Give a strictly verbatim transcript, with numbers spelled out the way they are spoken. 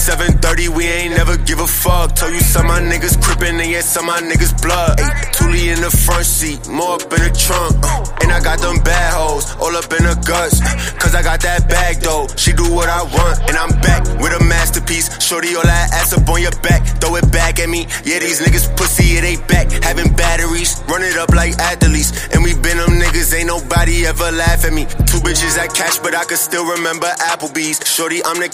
seven thirty, we ain't never give a fuck. Told you some of my niggas crippin' and yet some of my niggas blood. Ay, Thule in the front seat, more up in the trunk. Uh, and I got them bad hoes, all up in her guts. Uh, Cause I got that bag though, she do what I want. And I'm back with a masterpiece. Shorty, all that ass up on your back, throw it back at me. Yeah, these niggas pussy, it ain't back. Having batteries, run it up like athletes. And we been them niggas, ain't nobody ever laugh at me. Two bitches at cash, but I can still remember Applebee's. Shorty, I'm the